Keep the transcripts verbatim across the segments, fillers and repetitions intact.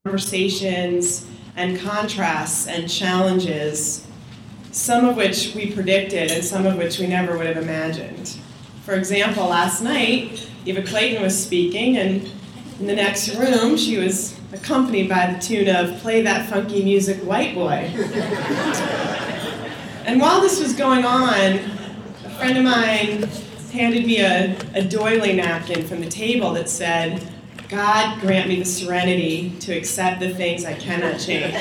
conversations and contrasts and challenges, some of which we predicted and some of which we never would have imagined. For example, last night, Eva Clayton was speaking, and in the next room, she was accompanied by the tune of "Play That Funky Music, White Boy." And while this was going on, a friend of mine handed me a, a doily napkin from the table that said, "God grant me the serenity to accept the things I cannot change."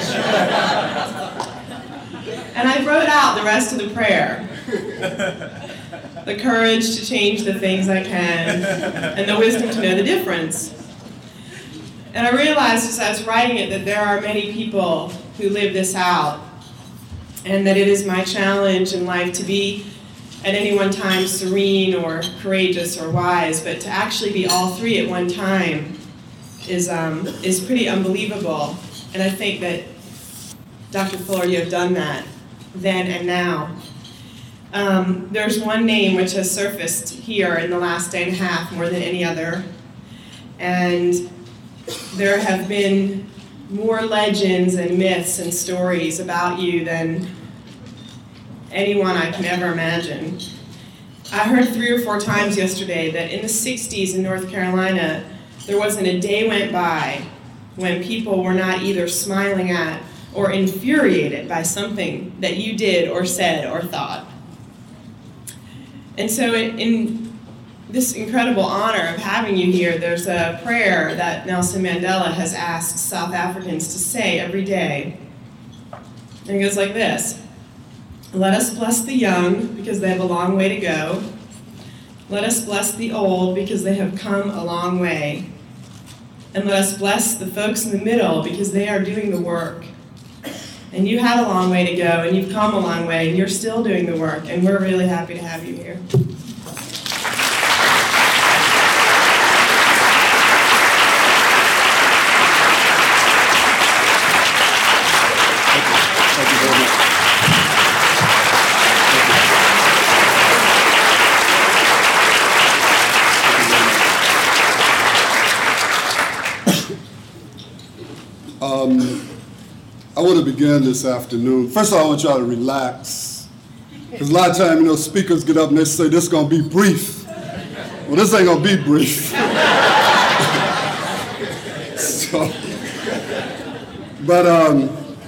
And I wrote out the rest of the prayer. The courage to change the things I can, and the wisdom to know the difference. And I realized as I was writing it that there are many people who live this out, and that it is my challenge in life to be at any one time serene or courageous or wise, but to actually be all three at one time is um, is pretty unbelievable. And I think that, Doctor Fuller, you have done that then and now. Um, there's one name which has surfaced here in the last day and a half more than any other, and there have been more legends and myths and stories about you than anyone I can ever imagine. I heard three or four times yesterday that in the sixties in North Carolina, there wasn't a day went by when people were not either smiling at or infuriated by something that you did or said or thought. And so in, in this incredible honor of having you here, there's a prayer that Nelson Mandela has asked South Africans to say every day. And it goes like this: "Let us bless the young because they have a long way to go. Let us bless the old because they have come a long way. And let us bless the folks in the middle because they are doing the work. And you had a long way to go, and you've come a long way, and you're still doing the work, and we're really happy to have you here." Thank you. Thank you very much. Um, I want to begin this afternoon. First of all, I want y'all to relax. Because a lot of times, you know, speakers get up and they say, "This is going to be brief." Well, this ain't going to be brief. so, but um,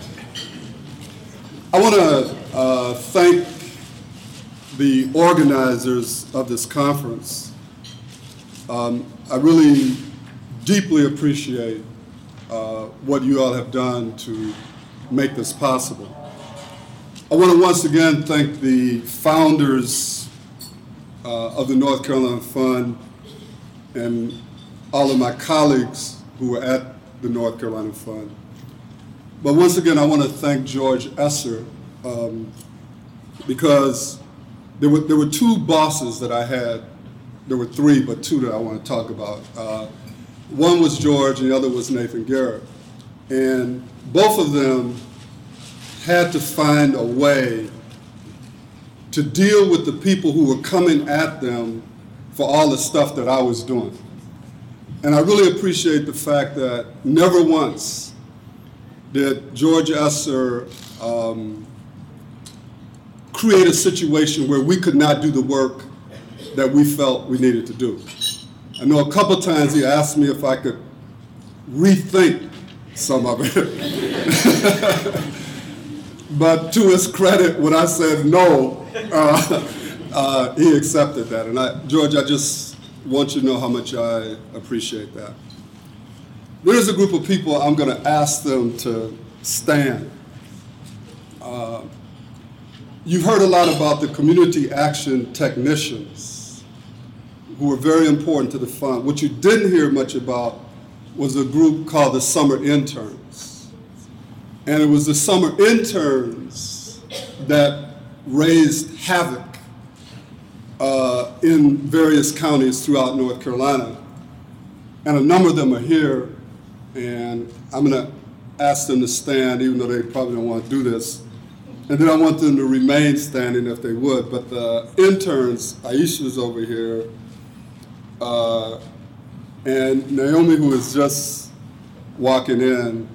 I want to uh, thank the organizers of this conference. Um, I really deeply appreciate uh, what you all have done to make this possible. I want to once again thank the founders uh, of the North Carolina Fund and all of my colleagues who were at the North Carolina Fund. But once again, I want to thank George Esser um, because there were, there were two bosses that I had. There were three, but two that I want to talk about. Uh, one was George and the other was Nathan Garrett. And both of them had to find a way to deal with the people who were coming at them for all the stuff that I was doing. And I really appreciate the fact that never once did George Esser um, create a situation where we could not do the work that we felt we needed to do. I know a couple times he asked me if I could rethink some of it. But to his credit, when I said no, uh, uh, he accepted that. And I, George, I just want you to know how much I appreciate that. There's a group of people I'm going to ask them to stand. Uh, you've heard a lot about the community action technicians who are very important to the fund. What you didn't hear much about was a group called the summer interns. And it was the summer interns that raised havoc uh, in various counties throughout North Carolina. And a number of them are here, and I'm gonna ask them to stand, even though they probably don't want to do this. And then I want them to remain standing if they would. But the interns, Aisha's over here, uh, and Naomi, who is just walking in,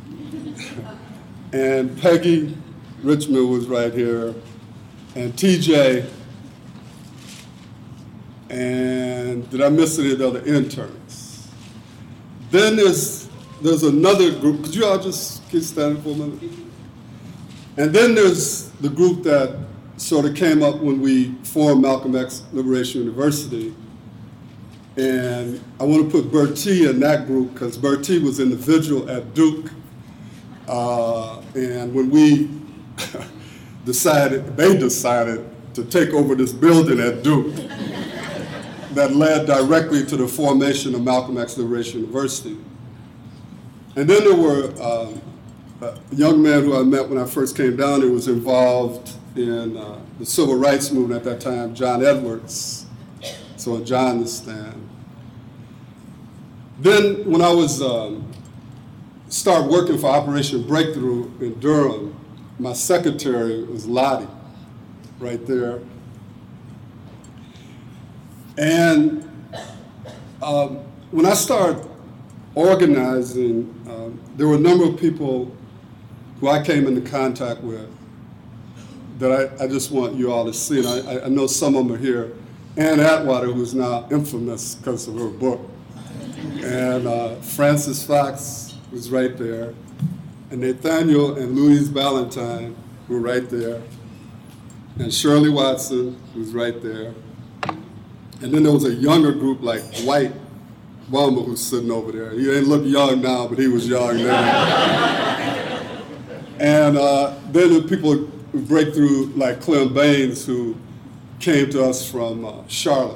and Peggy Richmond was right here, and T J, and did I miss any of the other interns? Then there's there's another group. Could you all just keep standing for a minute? And then there's the group that sort of came up when we formed Malcolm X Liberation University. And I want to put Bertie in that group because Bertie was in the vigil at Duke. Uh, and when we decided, they decided to take over this building at Duke that led directly to the formation of Malcolm X Liberation University. And then there were um, a young man who I met when I first came down there was involved in uh, the civil rights movement at that time, John Edwards. So John is stand. Then when I was um, start working for Operation Breakthrough in Durham, my secretary was Lottie, right there. And um, when I started organizing, um, there were a number of people who I came into contact with that I, I just want you all to see. And I, I know some of them are here. Ann Atwater, who's now infamous because of her book. And uh, Francis Fox was right there. And Nathaniel and Louise Ballantyne were right there. And Shirley Watson was right there. And then there was a younger group like White Wamba who's sitting over there. He didn't look young now, but he was young then. And uh, then the people who break through like Clem Baines who came to us from uh, Charlotte.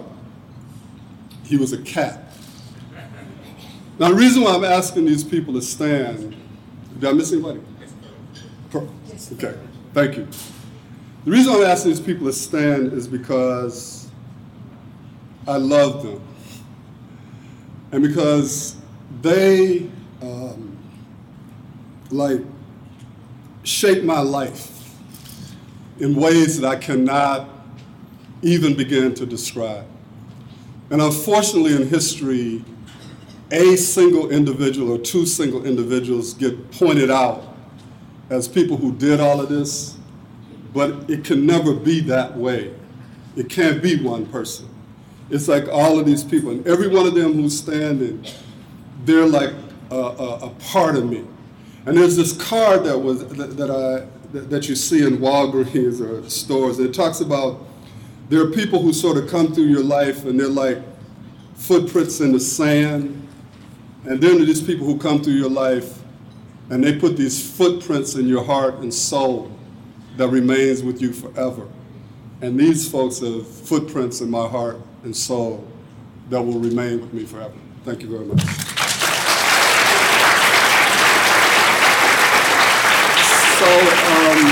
He was a cat. Now the reason why I'm asking these people to stand, did I miss anybody? Okay, thank you. The reason I'm asking these people to stand is because I love them. And because they, um, like, shape my life in ways that I cannot even begin to describe. And unfortunately in history, a single individual or two single individuals get pointed out as people who did all of this, but it can never be that way. It can't be one person. It's like all of these people, and every one of them who's standing, they're like a, a, a part of me. And there's this card that was that, that I that, that you see in Walgreens or stores. It talks about there are people who sort of come through your life and they're like footprints in the sand. And then there's these people who come through your life and they put these footprints in your heart and soul that remains with you forever. And these folks have footprints in my heart and soul that will remain with me forever. Thank you very much. So, um,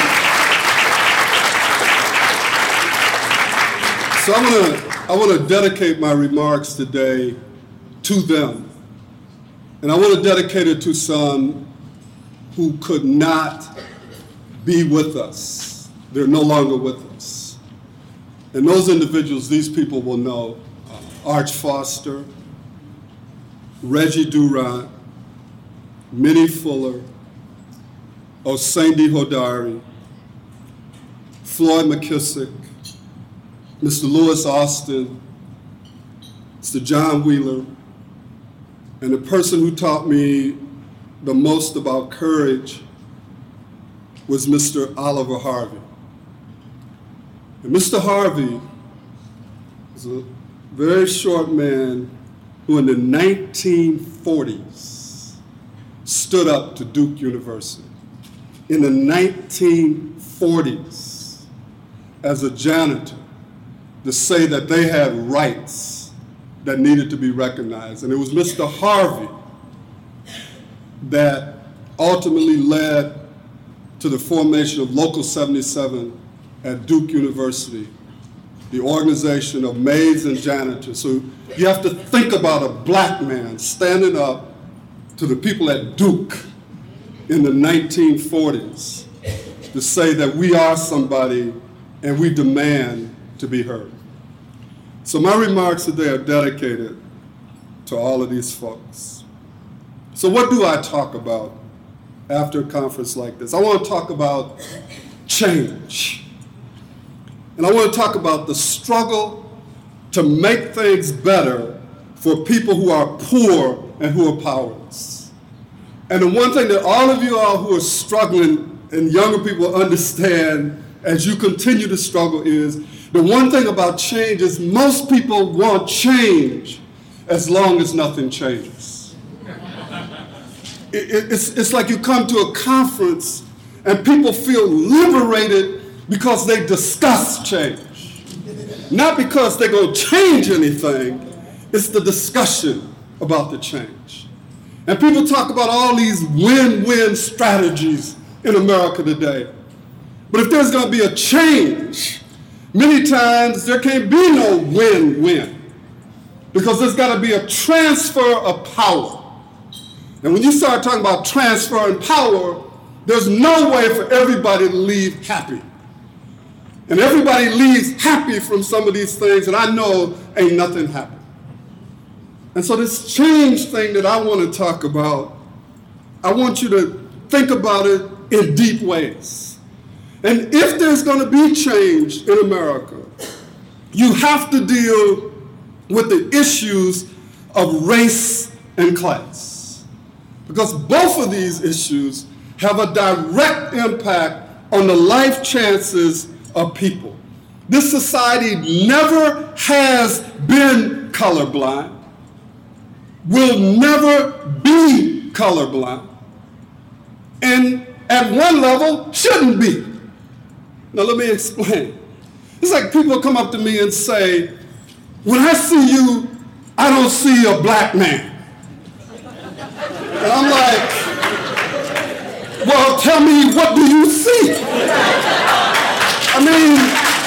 so I want to I want to dedicate my remarks today to them. And I want to dedicate it to some who could not be with us. They're no longer with us. And those individuals, these people will know, uh, Arch Foster, Reggie Durant, Minnie Fuller, Osandi Hodari, Floyd McKissick, Mister Lewis Austin, Mister John Wheeler, and the person who taught me the most about courage was Mister Oliver Harvey. And Mister Harvey was a very short man who in the nineteen forties stood up to Duke University. In the nineteen forties, as a janitor, to say that they had rights that needed to be recognized. And it was Mister Harvey that ultimately led to the formation of Local seventy-seven at Duke University, the organization of maids and janitors. So you have to think about a black man standing up to the people at Duke in the nineteen forties to say that we are somebody and we demand to be heard. So my remarks today are dedicated to all of these folks. So what do I talk about after a conference like this? I want to talk about change. And I want to talk about the struggle to make things better for people who are poor and who are powerless. And the one thing that all of you all who are struggling and younger people understand as you continue to struggle is the one thing about change is most people want change as long as nothing changes. It, it, it's, it's like you come to a conference and people feel liberated because they discuss change. Not because they're going to change anything, it's the discussion about the change. And people talk about all these win-win strategies in America today. But if there's going to be a change, many times there can't be no win-win because there's got to be a transfer of power. And when you start talking about transferring power, there's no way for everybody to leave happy. And everybody leaves happy from some of these things, and I know ain't nothing happened. And so this change thing that I want to talk about, I want you to think about it in deep ways. And if there's going to be change in America, you have to deal with the issues of race and class. Because both of these issues have a direct impact on the life chances of people. This society never has been colorblind, will never be colorblind, and at one level shouldn't be. Now let me explain. It's like people come up to me and say, when I see you, I don't see a black man. And I'm like, well, tell me, what do you see? I mean,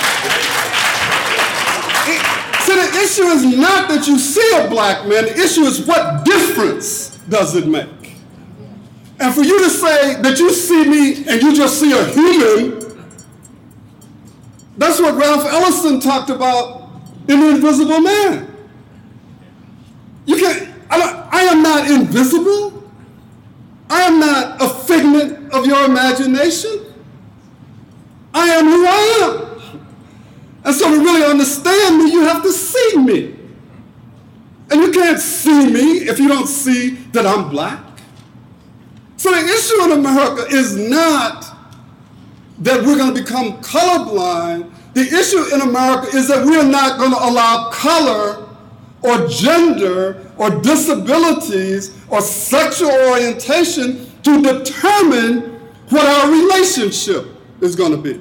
it, so the issue is not that you see a black man, the issue is what difference does it make? And for you to say that you see me and you just see a human, that's what Ralph Ellison talked about in The Invisible Man. You can't, I, I am not invisible. I am not a figment of your imagination. I am who I am. And so to really understand me, you have to see me. And you can't see me if you don't see that I'm black. So the issue in America is not that we're going to become colorblind. The issue in America is that we're not going to allow color or gender or disabilities or sexual orientation to determine what our relationship is going to be.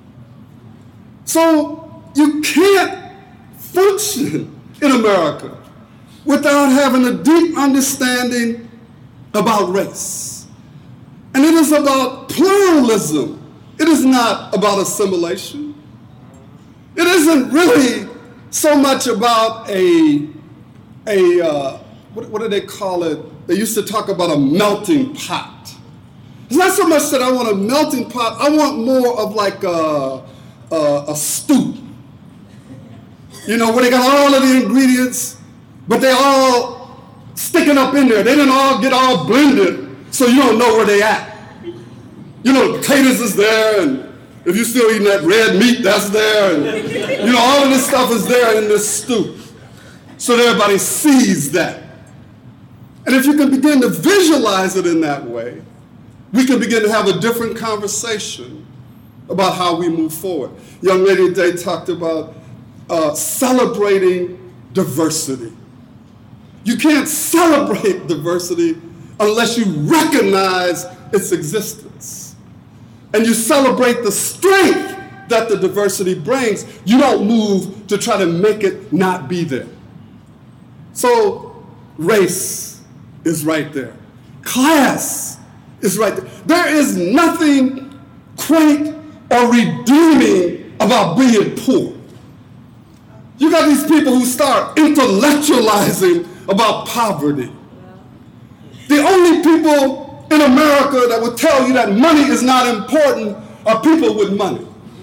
So you can't function in America without having a deep understanding about race. And it is about pluralism. It is not about assimilation. It isn't really so much about a, a uh, what, what do they call it? They used to talk about a melting pot. It's not so much that I want a melting pot. I want more of like a, a, a stew. You know, where they got all of the ingredients, but they all sticking up in there. They didn't all get all blended, so you don't know where they at. You know, the potatoes is there, and if you're still eating that red meat, that's there, and you know, all of this stuff is there in this stew. So that everybody sees that. And if you can begin to visualize it in that way, we can begin to have a different conversation about how we move forward. Young lady today talked about uh, celebrating diversity. You can't celebrate diversity unless you recognize its existence. And you celebrate the strength that the diversity brings. You don't move to try to make it not be there. So race is right there. Class is right there. There is nothing quaint or redeeming about being poor. You got these people who start intellectualizing about poverty. The only people in America that would tell you that money is not important are people with money.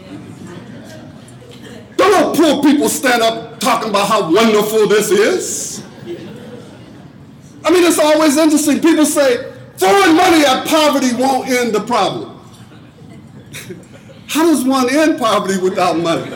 Don't let poor people stand up talking about how wonderful this is. I mean, it's always interesting. People say, throwing money at poverty won't end the problem. How does one end poverty without money?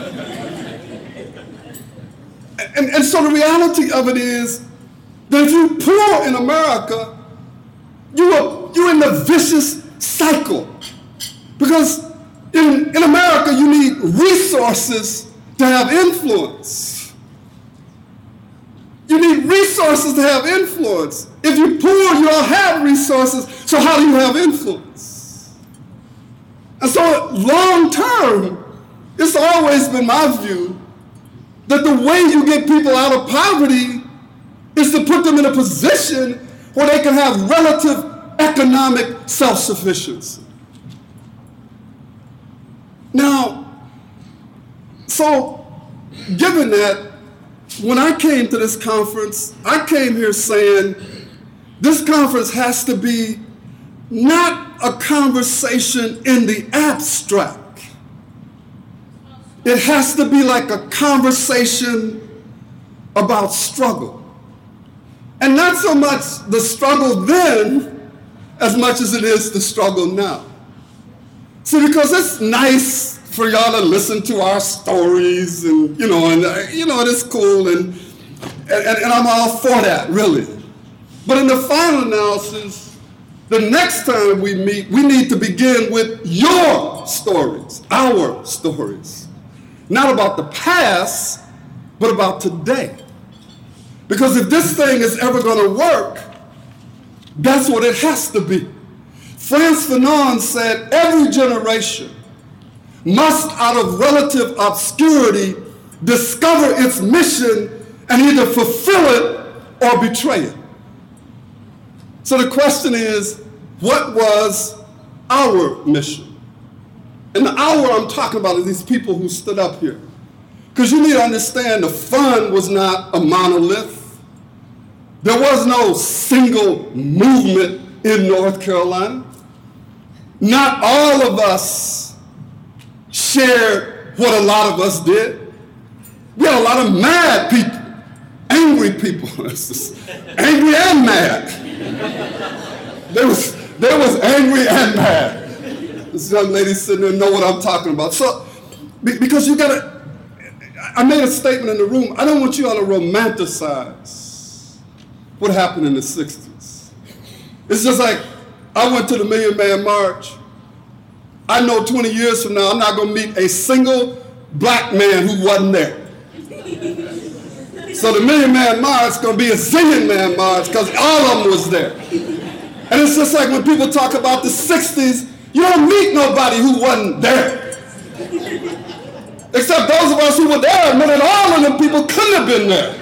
And, and so the reality of it is that if you're poor in America, you are, you're in the vicious cycle. Because in, in America, you need resources to have influence. You need resources to have influence. If you're poor, you don't have resources, so how do you have influence? And so long term, it's always been my view that the way you get people out of poverty is to put them in a position where they can have relative economic self-sufficiency. Now, so given that, when I came to this conference, I came here saying this conference has to be not a conversation in the abstract. It has to be like a conversation about struggle. And not so much the struggle then as much as it is the struggle now. See, because it's nice for y'all to listen to our stories and, you know, and, uh, you know, it's cool and, and, and I'm all for that, really. But in the final analysis, the next time we meet, we need to begin with your stories, our stories. Not about the past, but about today. Because if this thing is ever going to work, that's what it has to be. Frantz Fanon said every generation must, out of relative obscurity, discover its mission and either fulfill it or betray it. So the question is, what was our mission? And the our I'm talking about is these people who stood up here. Because you need to understand the fund was not a monolith. There was no single movement in North Carolina. Not all of us shared what a lot of us did. We had a lot of mad people, angry people, angry and mad. There was, there was angry and mad. This young lady sitting there know what I'm talking about. So, because you gotta, I made a statement in the room, I don't want you all to romanticize what happened in the sixties. It's just like, I went to the Million Man March. I know twenty years from now, I'm not gonna meet a single black man who wasn't there. So the Million Man March is gonna be a Zillion Man March because all of them was there. And it's just like when people talk about the sixties, you don't meet nobody who wasn't there. Except those of us who were there admit that all of them people couldn't have been there.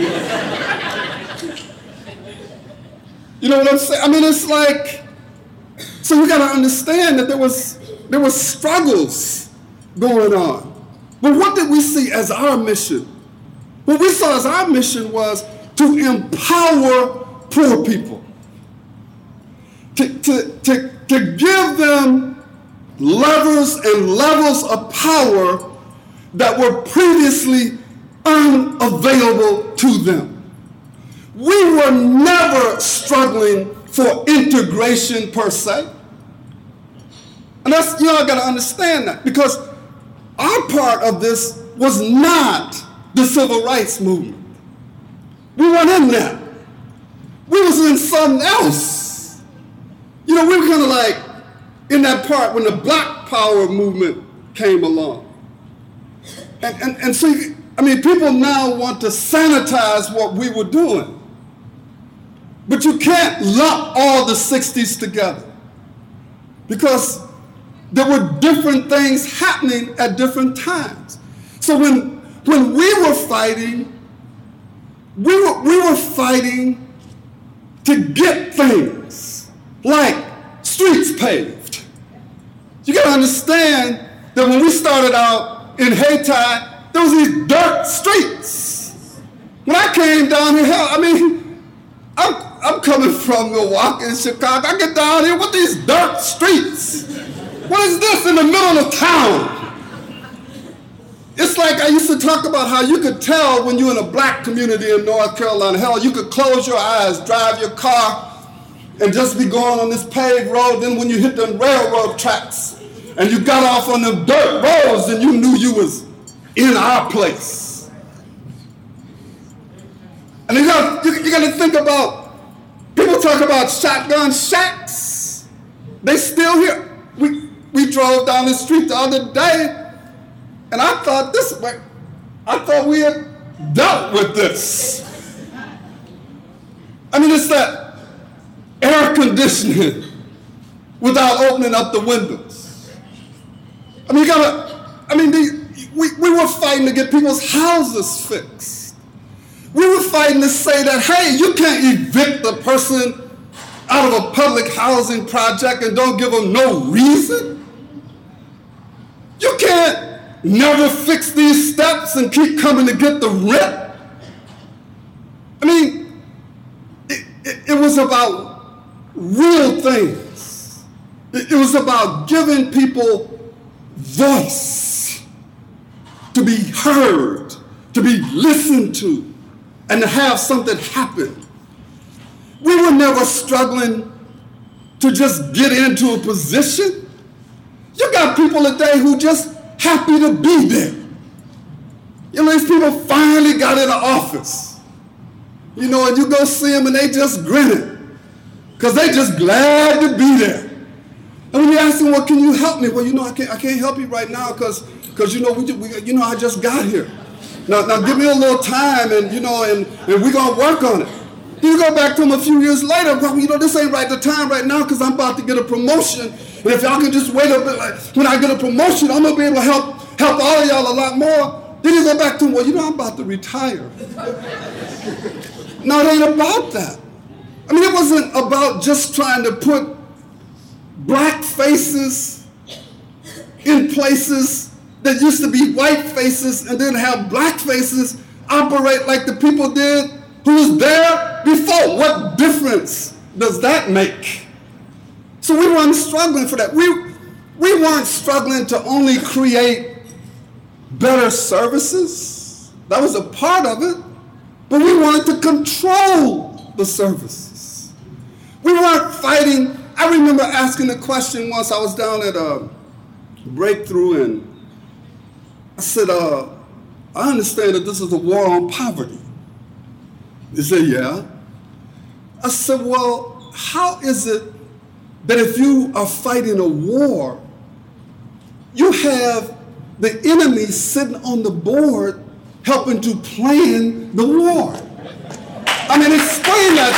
You know what I'm saying? I mean, it's like, so you gotta understand that there was, there was struggles going on. But what did we see as our mission? What we saw as our mission was to empower poor people. To, to, to, to give them levers and levels of power that were previously unavailable to them. We were never struggling for integration per se. And that's, you all gotta understand that, because our part of this was not the civil rights movement. We weren't in that. We was in something else. You know, we were kind of like in that part when the Black Power movement came along. And, and, and so, I mean, people now want to sanitize what we were doing. But you can't lump all the sixties together, because there were different things happening at different times. So when, when we were fighting, we were, we were fighting to get things like streets paved. You gotta understand that when we started out in Hayti, there was these dirt streets. When I came down here, hell, I mean, I'm, I'm coming from Milwaukee and Chicago. I get down here with these dirt streets. What is this in the middle of town? It's like I used to talk about how you could tell when you're in a black community in North Carolina. Hell, you could close your eyes, drive your car, and just be going on this paved road. Then when you hit them railroad tracks and you got off on them dirt roads, then you knew you was in our place. And you got you, you got to think about, people talk about shotgun shacks. They still here. We we drove down the street the other day, and I thought this way, I thought we had dealt with this. I mean, it's that air conditioning without opening up the windows. I mean, you gotta, I mean, the, we, we were fighting to get people's houses fixed. We were fighting to say that, hey, you can't evict the person out of a public housing project and don't give them no reason. You can't never fix these steps and keep coming to get the rent. I mean, it, it, it was about real things. It, it was about giving people voice, to be heard, to be listened to, and to have something happen. We were never struggling to just get into a position. You got people today who just happy to be there. You know, these people finally got in the office. You know, and you go see them and they just grinning because they just glad to be there. And when you ask them, well, can you help me? Well, you know, I can't, I can't help you right now because, because you know, we, we, you know, I just got here. Now, now give me a little time, and you know, and, and we're gonna work on it. Then you go back to them a few years later. Well, you know, this ain't right the time right now because I'm about to get a promotion. And if y'all can just wait a bit, like when I get a promotion, I'm gonna be able to help help all of y'all a lot more. Then you go back to them. Well, you know, I'm about to retire. No, it ain't about that. I mean, it wasn't about just trying to put black faces in places that used to be white faces and then have black faces operate like the people did who was there before. What difference does that make? So we weren't struggling for that. We, we weren't struggling to only create better services. That was a part of it. But we wanted to control the services. We weren't fighting. I remember asking the question once. I was down at a Breakthrough, and I said, uh, I understand that this is a war on poverty. They said, yeah. I said, well, how is it that if you are fighting a war, you have the enemy sitting on the board helping to plan the war? I mean, explain that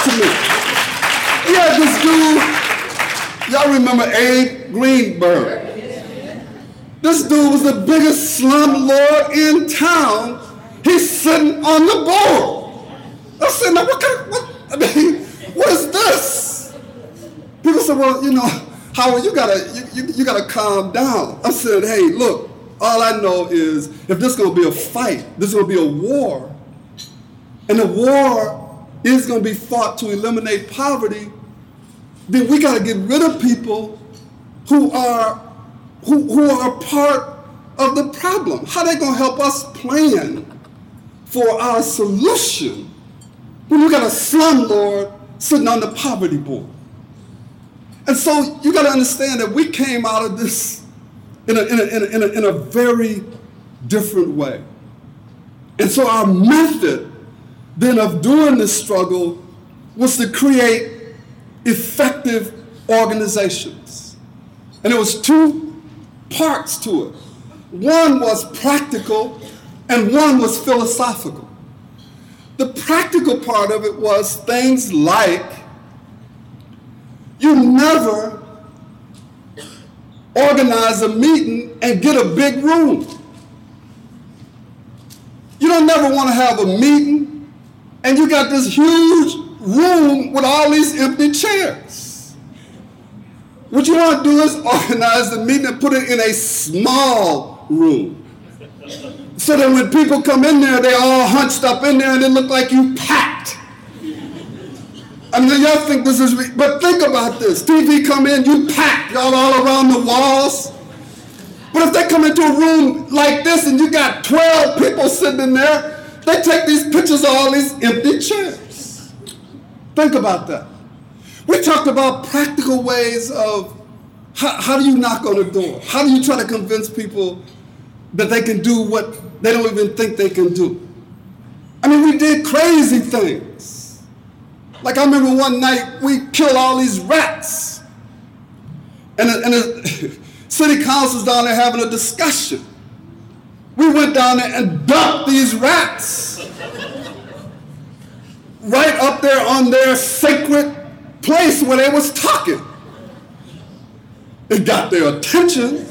to me. Yeah, this dude, y'all remember Abe Greenberg. This dude was the biggest slumlord in town. He's sitting on the board. I said, now what kind of, what, I mean, what is this? People said, well, you know, Howard, you gotta, you, you, you gotta calm down. I said, hey, look, all I know is if this is gonna be a fight, this is gonna be a war, and the war is gonna be fought to eliminate poverty, then we gotta get rid of people who are Who, who are part of the problem. How they gonna help us plan for our solution when you got a slumlord sitting on the poverty board? And so you gotta understand that we came out of this in a, in a, in a, in a, in a very different way. And so our method then of doing this struggle was to create effective organizations. And it was two parts to it. One was practical and one was philosophical. The practical part of it was things like you never organize a meeting and get a big room. You don't never want to have a meeting and you got this huge room with all these empty chairs. What you want to do is organize the meeting and put it in a small room. So that when people come in there, they all hunched up in there and it look like you packed. I mean, y'all think this is, but think about this. T V come in, you packed, y'all all around the walls. But if they come into a room like this and you got twelve people sitting in there, they take these pictures of all these empty chairs. Think about that. We talked about practical ways of how, how do you knock on a door? How do you try to convince people that they can do what they don't even think they can do? I mean, we did crazy things. Like I remember one night we killed all these rats. And the, and the city council's down there having a discussion. We went down there and dumped these rats right up there on their sacred place where they was talking. It got their attention.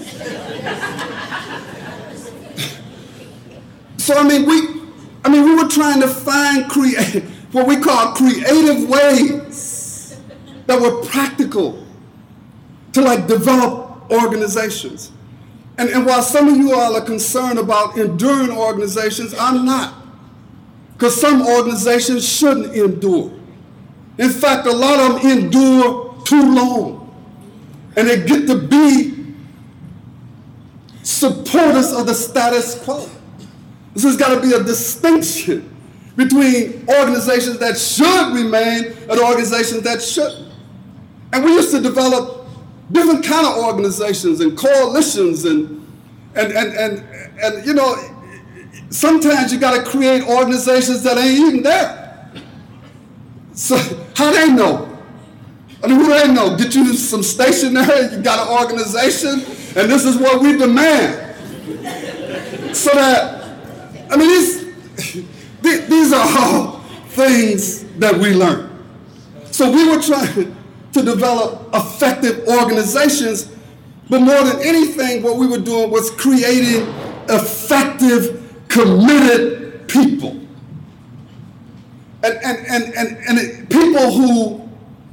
So I mean, we, I mean, we were trying to find create what we call creative ways that were practical to like develop organizations. And, and while some of you all are concerned about enduring organizations, I'm not. Because some organizations shouldn't endure. In fact, a lot of them endure too long. And they get to be supporters of the status quo. This has got to be a distinction between organizations that should remain and organizations that shouldn't. And we used to develop different kind of organizations and coalitions and and and and, and you know, sometimes you got to create organizations that ain't even there. So how they know? I mean, who they know? Get you some stationery, you got an organization, and this is what we demand. So that, I mean, these, these are all things that we learn. So we were trying to develop effective organizations, but more than anything, what we were doing was creating effective, committed people. And, and, and, and, and it, people who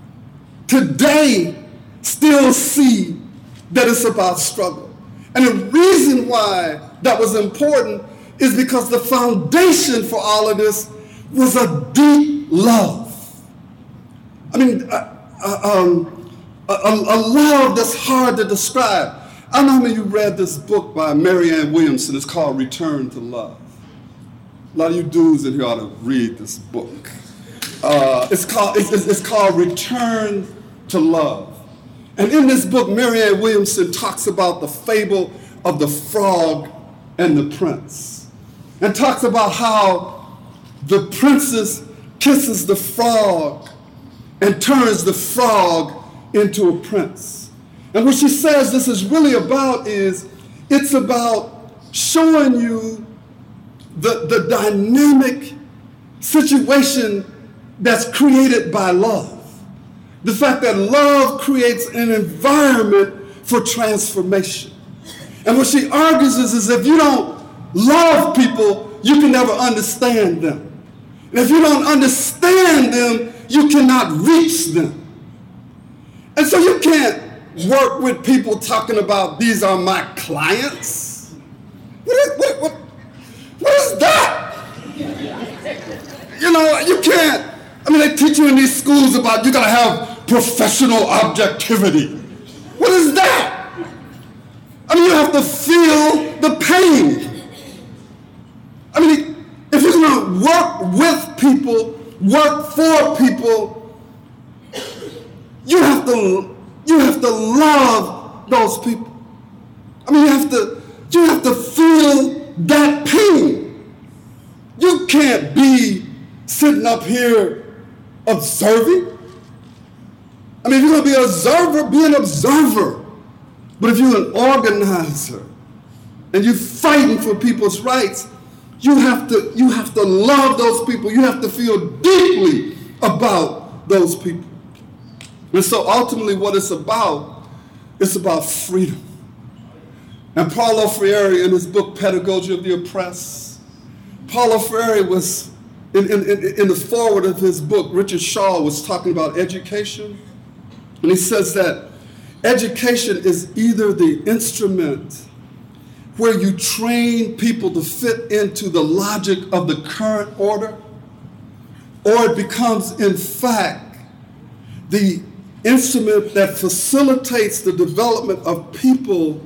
today still see that it's about struggle. And the reason why that was important is because the foundation for all of this was a deep love. I mean, uh, uh, um, a, a love that's hard to describe. I don't know how many of you read this book by Marianne Williamson. It's called Return to Love. A lot of you dudes in here ought to read this book. Uh, it's called it's, it's called Return to Love. And in this book, Marianne Williamson talks about the fable of the frog and the prince. And talks about how the princess kisses the frog and turns the frog into a prince. And what she says this is really about is, it's about showing you the, the dynamic situation that's created by love. The fact that love creates an environment for transformation. And what she argues is, is if you don't love people, you can never understand them. And if you don't understand them, you cannot reach them. And so you can't work with people talking about, these are my clients. What is, what, what, what is that? You know, you can't, I mean, they teach you in these schools about you gotta have professional objectivity. What is that? I mean, you have to feel the pain. I mean, if you're gonna work with people, work for people, you have to, you have to love those people. I mean, you have to, you have to feel that pain. You can't be sitting up here observing. I mean, if you're gonna be an observer, be an observer. But if you're an organizer and you're fighting for people's rights, you have to, you have to love those people. You have to feel deeply about those people. And so ultimately what it's about, it's about freedom. And Paulo Freire, in his book, Pedagogy of the Oppressed, Paulo Freire was, in, in, in the foreword of his book, Richard Shaw was talking about education. And he says that education is either the instrument where you train people to fit into the logic of the current order, or it becomes, in fact, the instrument that facilitates the development of people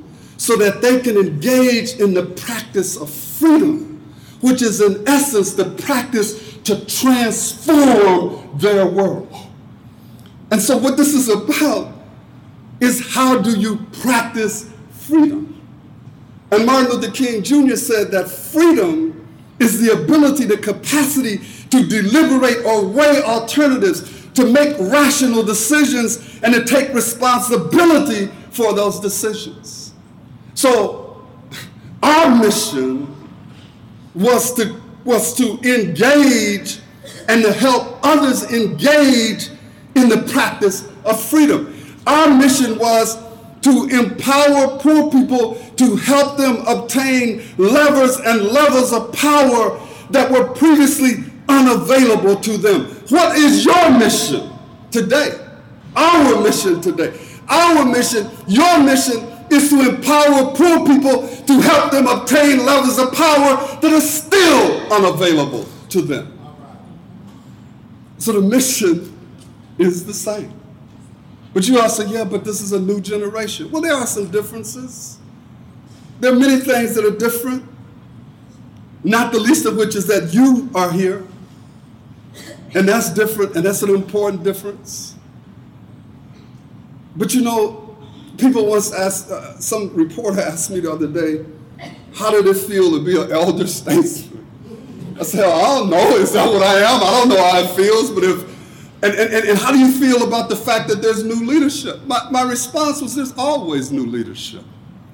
so that they can engage in the practice of freedom, which is in essence the practice to transform their world. And so what this is about is how do you practice freedom? And Martin Luther King Junior said that freedom is the ability, the capacity to deliberate or weigh alternatives, to make rational decisions, and to take responsibility for those decisions. So our mission was to, was to engage and to help others engage in the practice of freedom. Our mission was to empower poor people, to help them obtain levers and levels of power that were previously unavailable to them. What is your mission today? Our mission today. Our mission, your mission, is to empower poor people to help them obtain levels of power that are still unavailable to them. So the mission is the same. But you all say, yeah, but this is a new generation. Well, there are some differences. There are many things that are different, not the least of which is that you are here. And that's different, and that's an important difference. But you know, people once asked, uh, some reporter asked me the other day, how did it feel to be an elder statesman? I said, I don't know, is that what I am? I don't know how it feels, but if, and, and, and how do you feel about the fact that there's new leadership? My, my response was, there's always new leadership.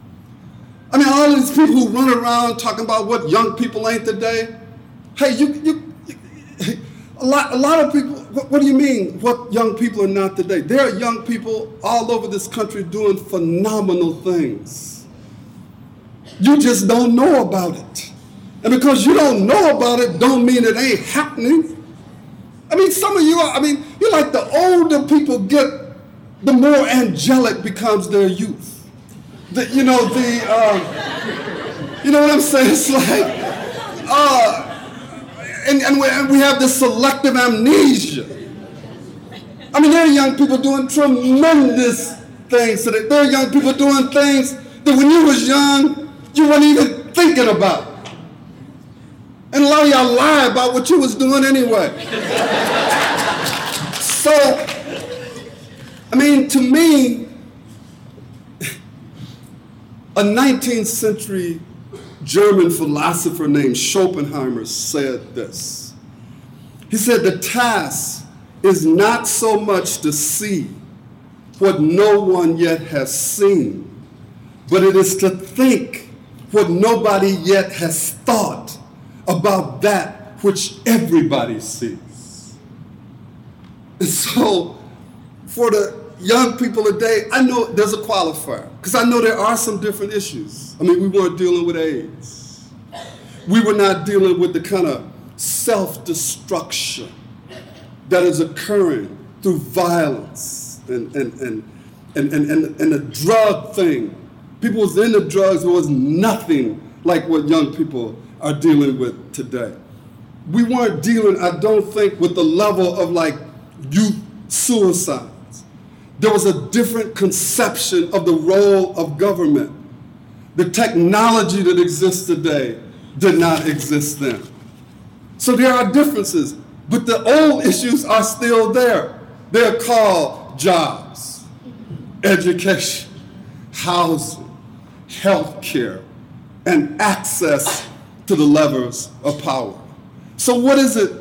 I mean, all these people who run around talking about what young people ain't today, hey, you, you, you a lot, a lot of people, what, what do you mean, what young people are not today? There are young people all over this country doing phenomenal things. You just don't know about it. And because you don't know about it, don't mean it ain't happening. I mean, some of you are, I mean, you're like the older people get, the more angelic becomes their youth. The, you know, the, uh, you know what I'm saying? It's like, uh, and, and, we, and we have this selective amnesia. I mean, there are young people doing tremendous things today. There are young people doing things that when you was young, you weren't even thinking about. And a lot of y'all lie about what you was doing anyway. So, I mean, to me, a nineteenth century German philosopher named Schopenhauer said this. He said, the task is not so much to see what no one yet has seen, but it is to think what nobody yet has thought about that which everybody sees. And so, for the young people today, I know there's a qualifier, because I know there are some different issues. I mean, we weren't dealing with AIDS. We were not dealing with the kind of self-destruction that is occurring through violence and, and, and, and, and, and, and the drug thing. People was into drugs, there was nothing like what young people are dealing with today. We weren't dealing, I don't think, with the level of like youth suicides. There was a different conception of the role of government. The technology that exists today did not exist then. So there are differences, but the old issues are still there. They're called jobs, education, housing, health care, and access to the levers of power. So what is it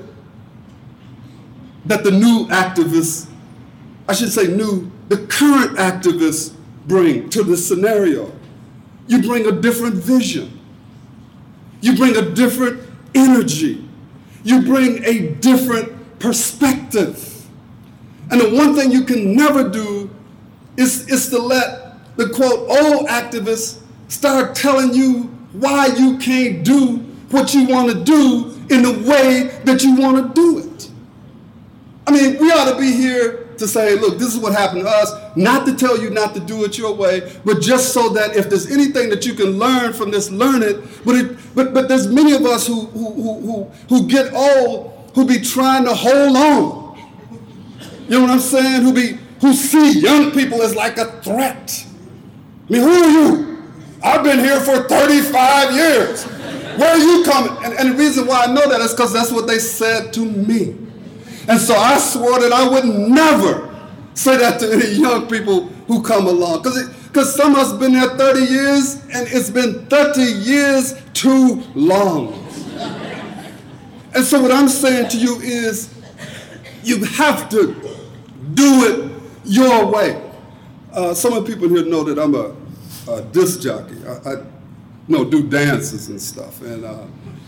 that the new activists, I should say new, the current activists bring to the scenario? You bring a different vision. You bring a different energy. You bring a different perspective. And the one thing you can never do is, is to let the quote old activists start telling you why you can't do what you want to do in the way that you want to do it. I mean, we ought to be here to say, look, this is what happened to us, not to tell you not to do it your way, but just so that if there's anything that you can learn from this, learn it. But it, but but there's many of us who who who who, who get old, who be trying to hold on. You know what I'm saying? Who be who see young people as like a threat. I mean, who are you? I've been here for thirty-five years. Where are you coming? And, and the reason why I know that is because that's what they said to me. And so I swore that I would never say that to any young people who come along. Because some of us have been there thirty years, and it's been thirty years too long. And so what I'm saying to you is, you have to do it your way. Uh, some of the people here know that I'm a, a disc jockey. I, I you know, do dances and stuff. And, uh,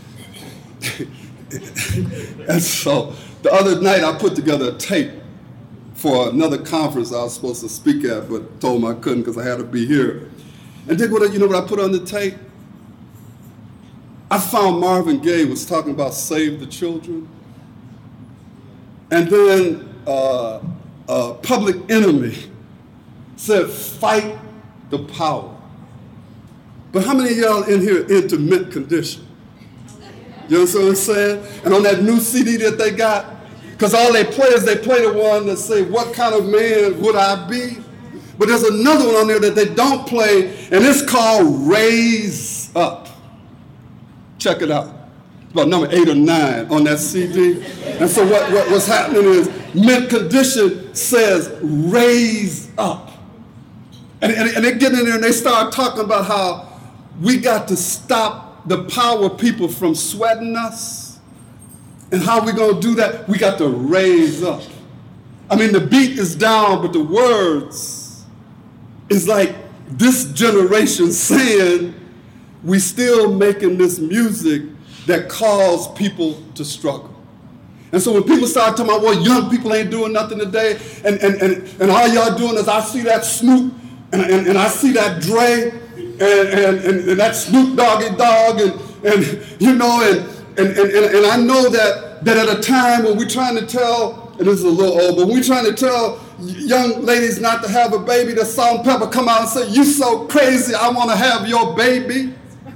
and so the other night I put together a tape for another conference I was supposed to speak at, but told them I couldn't because I had to be here. And then what, you know what I put on the tape? I found Marvin Gaye was talking about Save the Children. And then uh, uh, Public Enemy said, fight the power. But how many of y'all in here are into mint condition? You understand what I'm saying? And on that new C D that they got, because all they play is they play the one that say, what kind of man would I be? But there's another one on there that they don't play, and it's called Raise Up. Check it out. It's about number eight or nine on that C D. And so what, what, what's happening is mint condition says, raise up. And, and, and they get in there and they start talking about how we got to stop the power people from sweating us. And how we going to do that? We got to raise up. I mean, the beat is down, but the words is like this generation saying, we still making this music that calls people to struggle. And so when people start talking about, well, young people ain't doing nothing today, and, and, and, and all y'all doing is I see that Snoop, and, and, and I see that Dre, and, and, and, and that Snoop Doggy Dog, and, and you know, and, and, and, and, and I know that, that at a time when we're trying to tell, and this is a little old, but when we're trying to tell young ladies not to have a baby, that Salt and Pepper come out and say, you so crazy, I want to have your baby.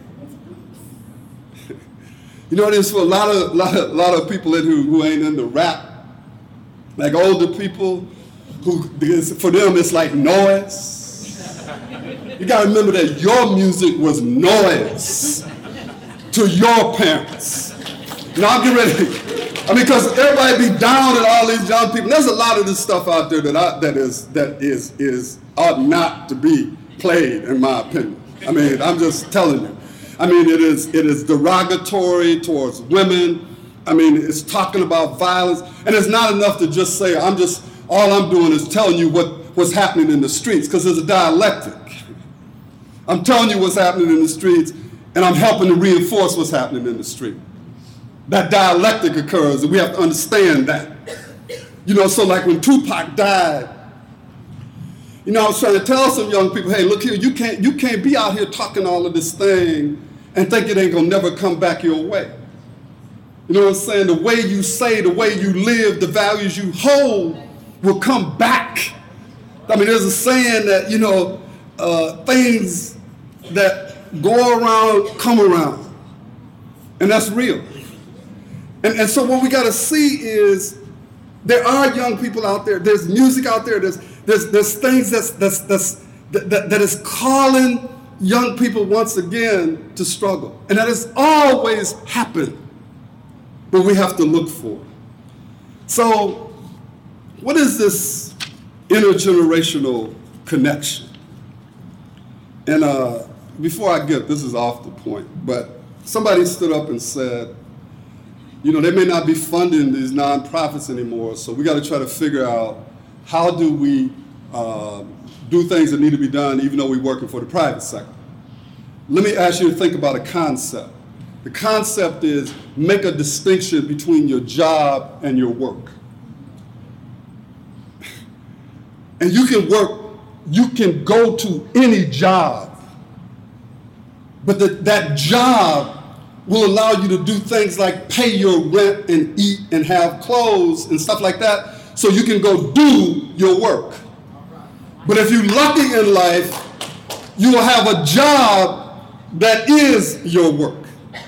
You know, there's for a lot of lot of, lot of people in who, who ain't into rap, like older people, who for them it's like noise. You gotta remember that your music was noise to your parents. Now I'm getting ready. I mean, because everybody be down at all these young people. There's a lot of this stuff out there that I, that is that is is ought not to be played, in my opinion. I mean, I'm just telling you. I mean, it is it is derogatory towards women. I mean, it's talking about violence. And it's not enough to just say, I'm just, all I'm doing is telling you what, what's happening in the streets, because there's a dialectic. I'm telling you what's happening in the streets, and I'm helping to reinforce what's happening in the street. That dialectic occurs, and we have to understand that. You know, so like when Tupac died, you know, I was trying to tell some young people, hey, look here, you can't, you can't be out here talking all of this thing and think it ain't gonna never come back your way. You know what I'm saying? The way you say, the way you live, the values you hold will come back. I mean, there's a saying that, you know, uh, things that go around come around. And that's real. And, and so what we gotta see is there are young people out there, there's music out there, there's There's, there's things that's, that's, that's, that, that, that is calling young people once again to struggle. And that has always happened, but we have to look for it. So what is this intergenerational connection? And uh, before I get, this is off the point, but somebody stood up and said, you know, they may not be funding these nonprofits anymore, so we got to try to figure out how do we uh, do things that need to be done even though we're working for the private sector? Let me ask you to think about a concept. The concept is make a distinction between your job and your work. And you can work, you can go to any job, but the, that job will allow you to do things like pay your rent and eat and have clothes and stuff like that, so you can go do your work. But if you're lucky in life, you will have a job that is your work.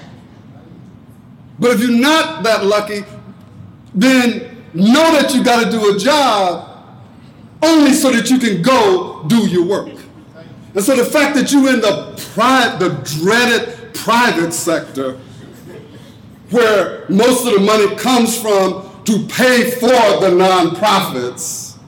But if you're not that lucky, then know that you got to do a job only so that you can go do your work. And so the fact that you're in the pri- the dreaded private sector, where most of the money comes from to pay for the nonprofits.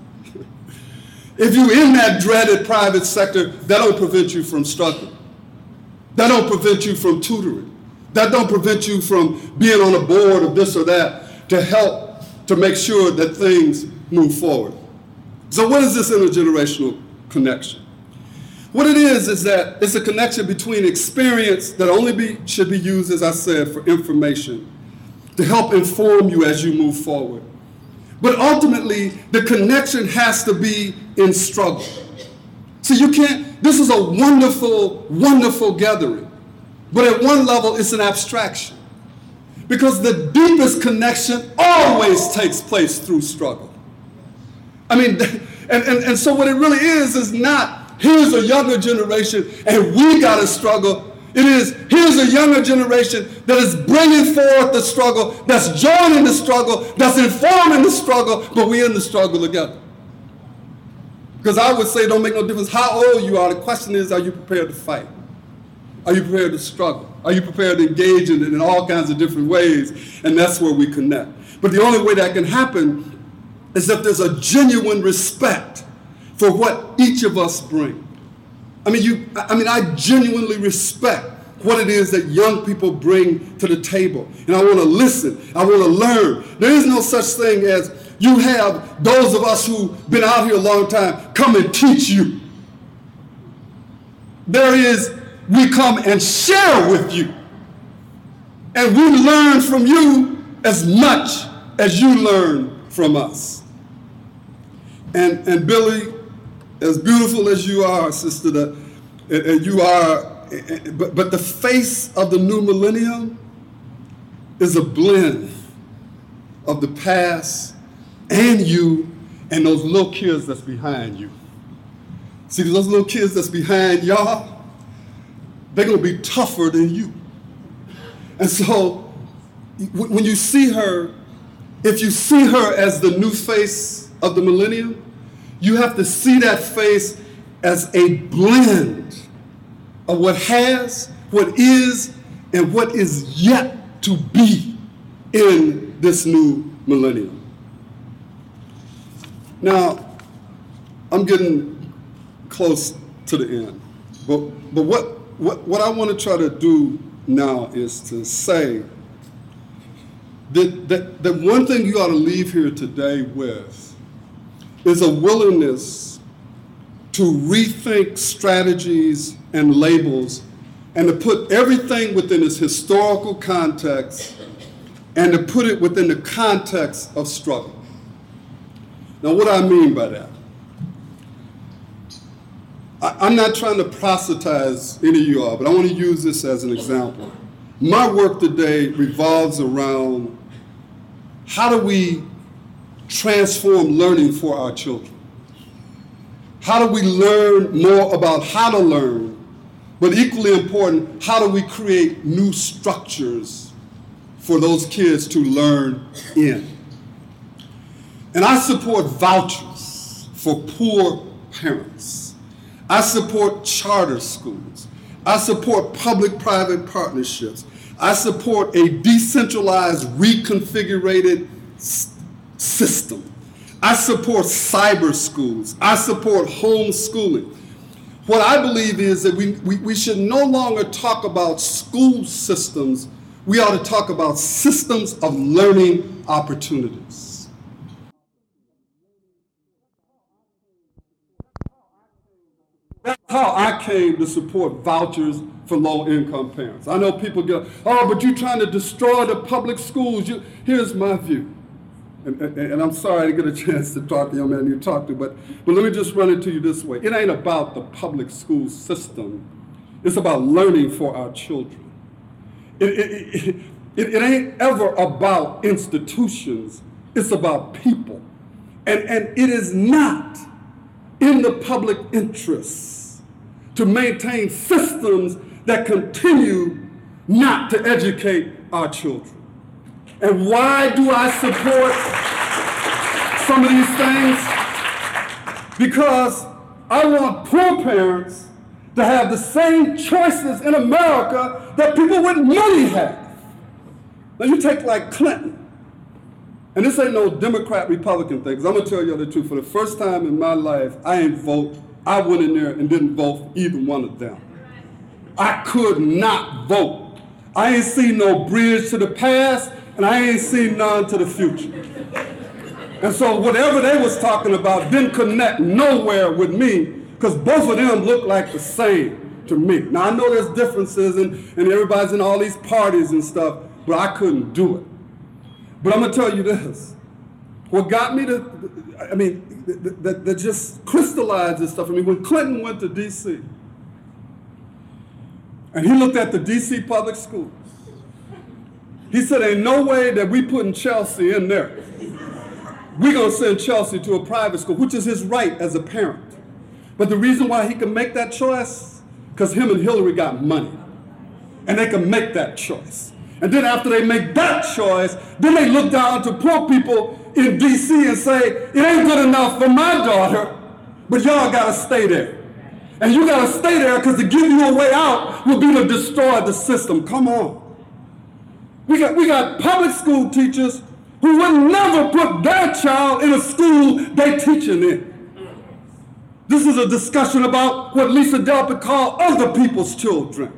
If you're in that dreaded private sector, that don't prevent you from struggling. That don't prevent you from tutoring. That don't prevent you from being on a board of this or that to help to make sure that things move forward. So what is this intergenerational connection? What it is is that it's a connection between experience that only be, should be used, as I said, for information, to help inform you as you move forward. But ultimately, the connection has to be in struggle. So you can't, this is a wonderful, wonderful gathering. But at one level, it's an abstraction. Because the deepest connection always takes place through struggle. I mean, and, and, and so what it really is, is not, here's a younger generation and we got to struggle. It is, here's a younger generation that is bringing forth the struggle, that's joining the struggle, that's informing the struggle, but we're in the struggle together. Because I would say it don't make no difference how old you are. The question is, are you prepared to fight? Are you prepared to struggle? Are you prepared to engage in it in all kinds of different ways? And that's where we connect. But the only way that can happen is if there's a genuine respect for what each of us bring. I mean, you, I mean, I genuinely respect what it is that young people bring to the table. And I want to listen. I want to learn. There is no such thing as you have those of us who've been out here a long time come and teach you. There is, we come and share with you. And we learn from you as much as you learn from us. And, and Billy, as beautiful as you are, sister, the, and you are, but, but the face of the new millennium is a blend of the past and you and those little kids that's behind you. See, those little kids that's behind y'all, they're going to be tougher than you. And so when you see her, if you see her as the new face of the millennium, you have to see that face as a blend of what has, what is, and what is yet to be in this new millennium. Now, I'm getting close to the end, but, but what, what, what I want to try to do now is to say that, that, that one thing you ought to leave here today with is a willingness to rethink strategies and labels and to put everything within its historical context and to put it within the context of struggle. Now, what do I mean by that? I, I'm not trying to proselytize any of you all, but I want to use this as an example. My work today revolves around how do we transform learning for our children? How do we learn more about how to learn? But equally important, how do we create new structures for those kids to learn in? And I support vouchers for poor parents. I support charter schools. I support public-private partnerships. I support a decentralized, reconfigured system. I support cyber schools. I support homeschooling. What I believe is that we, we, we should no longer talk about school systems. We ought to talk about systems of learning opportunities. That's how I came to support vouchers for low-income parents. I know people go, oh, but you're trying to destroy the public schools. You, here's my view. And, and, and I'm sorry I didn't get a chance to talk to the young man you talked to, but, but let me just run it to you this way. It ain't about the public school system. It's about learning for our children. It, it, it, it, it ain't ever about institutions. It's about people. And, and it is not in the public interest to maintain systems that continue not to educate our children. And why do I support some of these things? Because I want poor parents to have the same choices in America that people with money have. Now you take like Clinton, and this ain't no Democrat, Republican thing, because I'm gonna tell you the truth. For the first time in my life, I ain't vote. I went in there and didn't vote for either one of them. I could not vote. I ain't seen no bridge to the past, and I ain't seen none to the future. And so whatever they was talking about didn't connect nowhere with me, because both of them look like the same to me. Now I know there's differences, and, and everybody's in all these parties and stuff, but I couldn't do it. But I'm gonna tell you this. What got me to, I mean, that, that just crystallized this stuff. I mean, when Clinton went to D C, and he looked at the D C public schools, he said, ain't no way that we putting Chelsea in there. We're gonna send Chelsea to a private school, which is his right as a parent. But the reason why he can make that choice, because him and Hillary got money, and they can make that choice. And then after they make that choice, then they look down to poor people in D C and say, it ain't good enough for my daughter, but y'all gotta stay there. And you gotta stay there because to give you a way out will be to destroy the system. Come on. We got, we got public school teachers who would never put their child in a school they teaching in. This is a discussion about what Lisa Delpit called other people's children.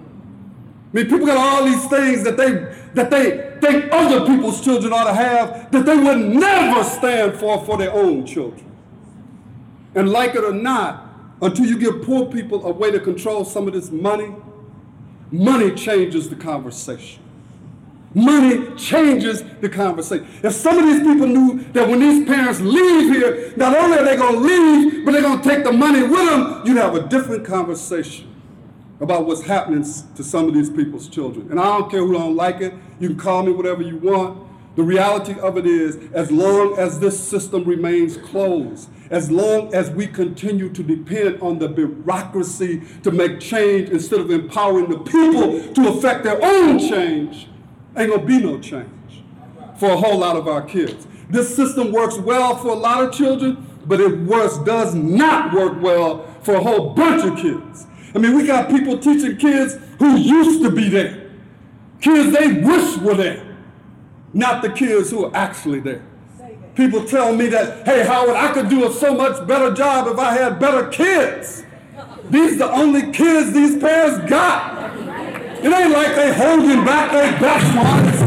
I mean, people got all these things that they that they think other people's children ought to have that they would never stand for for their own children. And like it or not, until you give poor people a way to control some of this money, money changes the conversation. Money changes the conversation. If some of these people knew that when these parents leave here, not only are they going to leave, but they're going to take the money with them, you'd have a different conversation about what's happening to some of these people's children. And I don't care who don't like it. You can call me whatever you want. The reality of it is, as long as this system remains closed, as long as we continue to depend on the bureaucracy to make change instead of empowering the people to affect their own change, ain't gonna be no change for a whole lot of our kids. This system works well for a lot of children, but it works, does not work well for a whole bunch of kids. I mean, we got people teaching kids who used to be there, kids they wish were there, not the kids who are actually there. People tell me that, hey, Howard, I could do a so much better job if I had better kids. These are the only kids these parents got. It ain't like they holding back their best ones.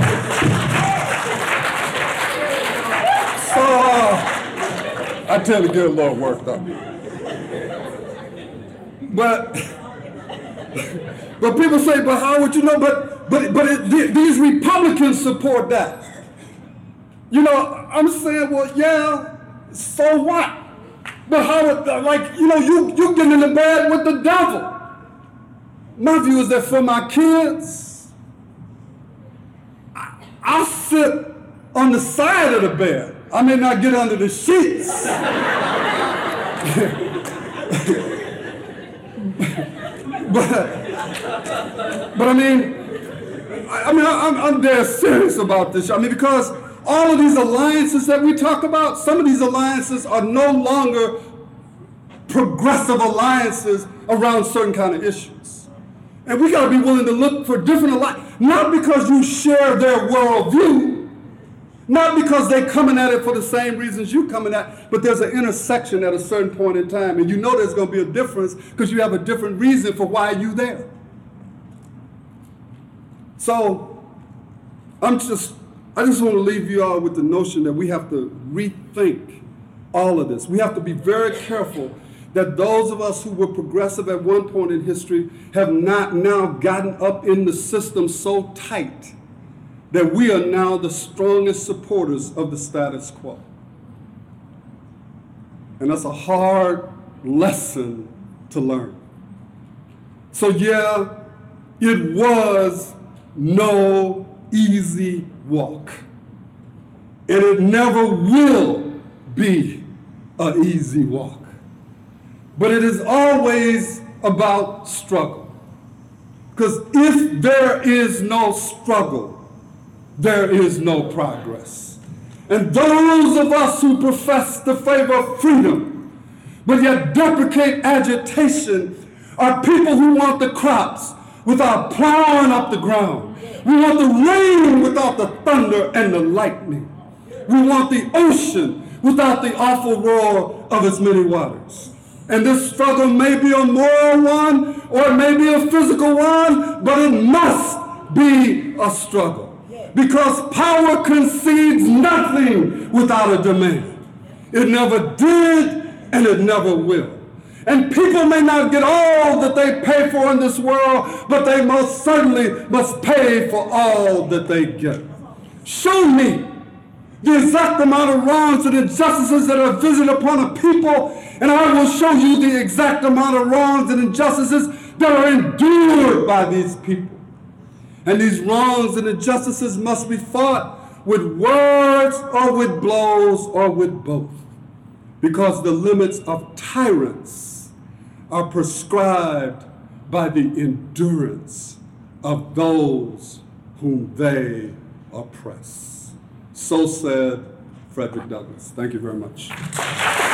So, uh, I tend to get a little worked up. But, but people say, but Howard, you know, but but but it, th- these Republicans support that. You know, I'm saying, well, yeah, so what? But Howard, like, you know, you you getting in the bed with the devil. My view is that for my kids, I, I'll sit on the side of the bed. I may not get under the sheets. but, but I mean, I, I mean, I'm, I'm dead serious about this. I mean, because all of these alliances that we talk about, some of these alliances are no longer progressive alliances around certain kind of issues. And we got to be willing to look for different alliances, not because you share their worldview, not because they're coming at it for the same reasons you're coming at, but there's an intersection at a certain point in time, and you know there's going to be a difference because you have a different reason for why you're there. So I'm just, I just want to leave you all with the notion that we have to rethink all of this. We have to be very careful that those of us who were progressive at one point in history have not now gotten up in the system so tight that we are now the strongest supporters of the status quo. And that's a hard lesson to learn. So yeah, it was no easy walk. And it never will be an easy walk. But it is always about struggle. Because if there is no struggle, there is no progress. And those of us who profess to favor freedom, but yet deprecate agitation, are people who want the crops without plowing up the ground. We want the rain without the thunder and the lightning. We want the ocean without the awful roar of its many waters. And this struggle may be a moral one or it may be a physical one, but it must be a struggle. Because power concedes nothing without a demand. It never did and it never will. And people may not get all that they pay for in this world, but they most certainly must pay for all that they get. Show me the exact amount of wrongs and injustices that are visited upon a people, and I will show you the exact amount of wrongs and injustices that are endured by these people. And these wrongs and injustices must be fought with words or with blows or with both, because the limits of tyrants are prescribed by the endurance of those whom they oppress. So said Frederick Douglass. Thank you very much.